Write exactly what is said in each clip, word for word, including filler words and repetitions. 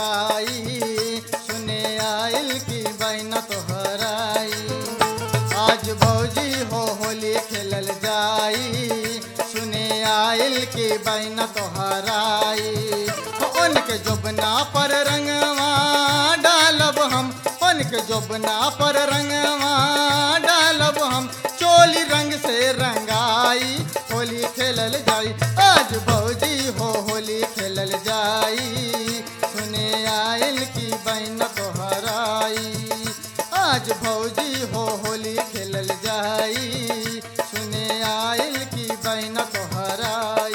लगाई, सुने आइल की बहन तोहराई। आज भौजी हो होली खेलल जाई, सुने आइल की बहन तोहराई। उनके जोबना पर रंगवा डालब हम, उनके जोबना पर रंगवा डालब हम, चोली रंग से रंगाई, होली खेलल जाई। आज भौजी हो होली खेलल जाई, सुने आइल की बहन तोहराई। आज भौजी हो होली खेलल जाई, सुने आइल की बहन तोहराई।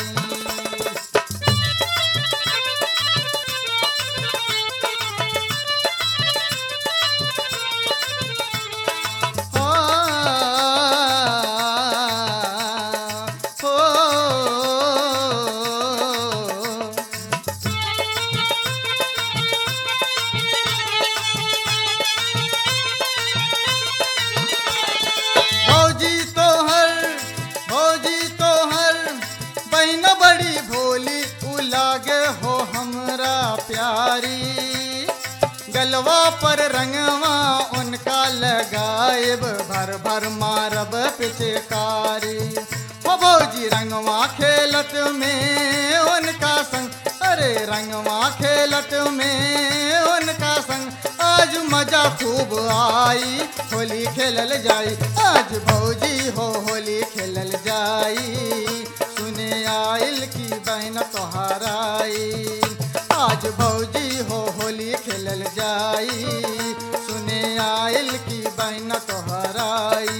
बड़ी भोली उलागे हो हमरा प्यारी, गलवा पर रंगवा उनका लगाएब, भर भर मारब पिचकारी। हो भौजी रंगवा खेलत में उनका संग, अरे रंगवा खेलत में उनका संग, आज मजा खूब आई, होली खेलल जाई। आज भौजी हो होली खेलल जाई, सुने आइल की बहन तोहराई। आज भौजी हो होली खेलल जाई, सुने आइल की बहन तोहराई।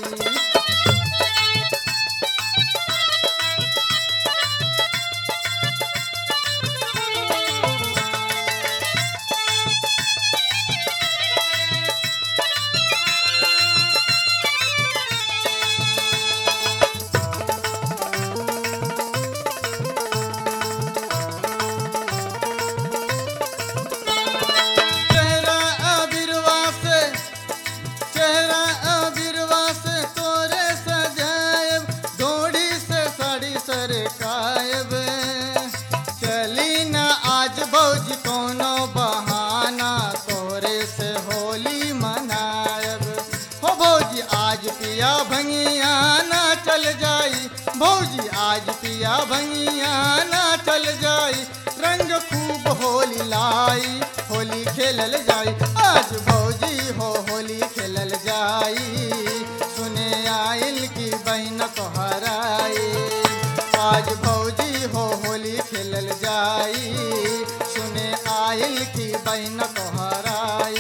चली न आज भौजी कोनो बहाना, तोरे से होली मनायब। हो भौजी आज पिया भंगिया ना चल जाई, भौजी आज पिया भंगिया ना चल जाई, रंग खूब होली लाई, होली खेलल जाई। आज भौजी हो होली खेलल जाई, सुने आइल की बहन तोहराई। आज भौजी हो होली खेलल जाई, सुने आइल की बहन तोहराई।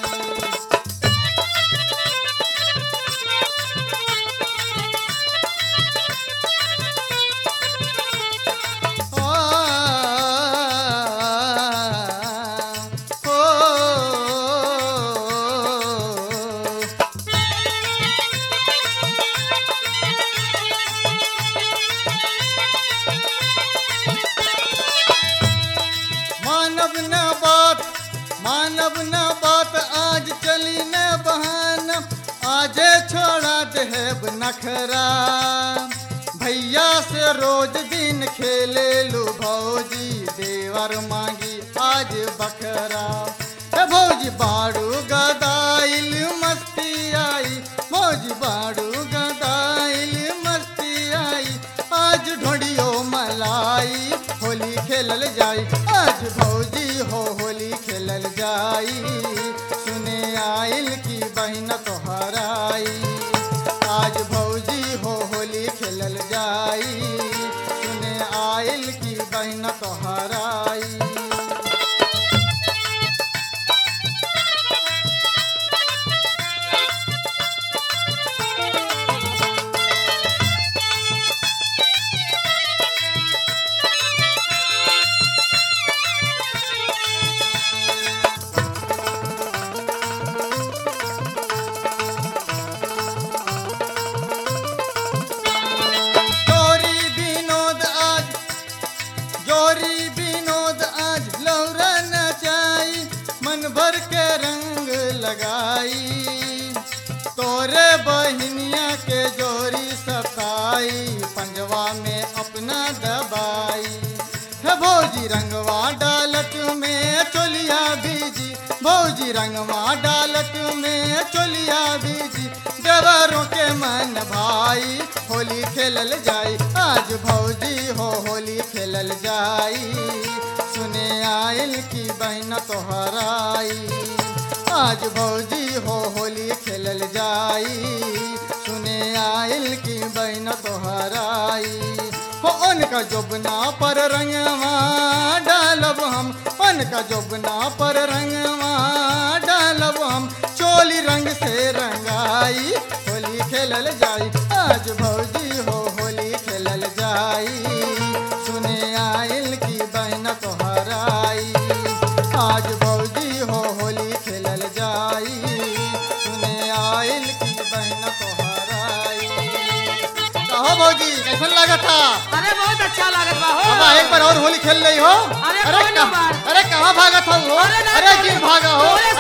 मानव न बात, मानव न बात, आज चली न बहाना, आजे छोड़ा देब नखरा। भैया से रोज दिन खेले लू भौजी, देवर मांगी आज बखरा। हे भौजी बाड़ू गदाइल मस्ती आई, भौजी बाड़ू गदाइल मस्ती आई, आज ढोड़ियो मलाई, होली खेलल जाई। आज भौजी हो होली खेलल जाई, सुने आइल की बहन तोहराई। आज भौजी हो होली खेलल जाई, सुने आइल की बहन तोहराई। लगाई, तोरे बहिनिया के जोरी सताई, पंजवा में अपना दबाई। है भौजी रंगवा डालत में चोली रंगवा डालत में चोलिया बीजी देवरों के मन भाई होली खेलल जाई आज भौजी हो होली खेलल जाई सुने आइल की बहन तोहराई आज भौजी हो होली खेलल जाई सुने आइल की बहन तोहराई हो उनका जोबना पर रंगवा डालब हम उनका जोबना पर रंगवा डालब हम चोली रंग से रंगाई होली खेलल जाई आज भौजी हो होली खेलल जाई सुने आइल की बहन तोहराई आज भौजी हो होली खेलल जाई सुने आइल की बहन तोहराई कहो भौजी कैसन लगा था अरे बहुत अच्छा लागत बा हो अब एक बार और होली खेल रही हो अरे अरे कौन कहाँ- बार? अरे कहाँ भागा था वो अरे ना, अरे तोरे- जी भागा हो तोरे